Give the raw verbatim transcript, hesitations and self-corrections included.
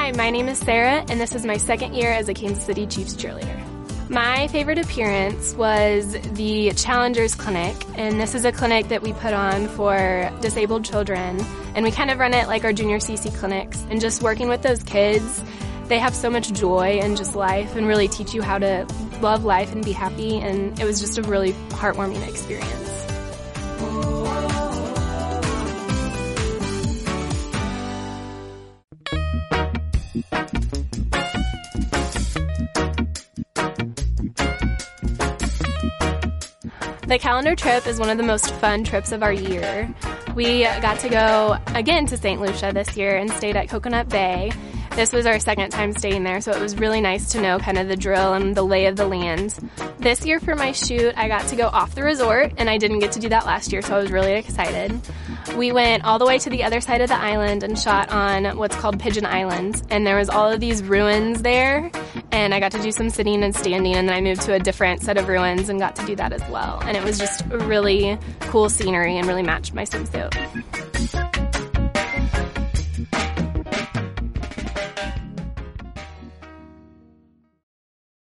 Hi, my name is Sarah, and this is my second year as a Kansas City Chiefs cheerleader. My favorite appearance was the Challengers Clinic, and this is a clinic that we put on for disabled children, and we kind of run it like our junior C C clinics, and just working with those kids, they have so much joy in just life and really teach you how to love life and be happy, and it was just a really heartwarming experience. The calendar trip is one of the most fun trips of our year. We got to go again to Saint Lucia this year and stayed at Coconut Bay. This was our second time staying there, so it was really nice to know kind of the drill and the lay of the land. This year for my shoot, I got to go off the resort, and I didn't get to do that last year, so I was really excited. We went all the way to the other side of the island and shot on what's called Pigeon Island, and there was all of these ruins there, and I got to do some sitting and standing, and then I moved to a different set of ruins and got to do that as well. And it was just really cool scenery and really matched my swimsuit.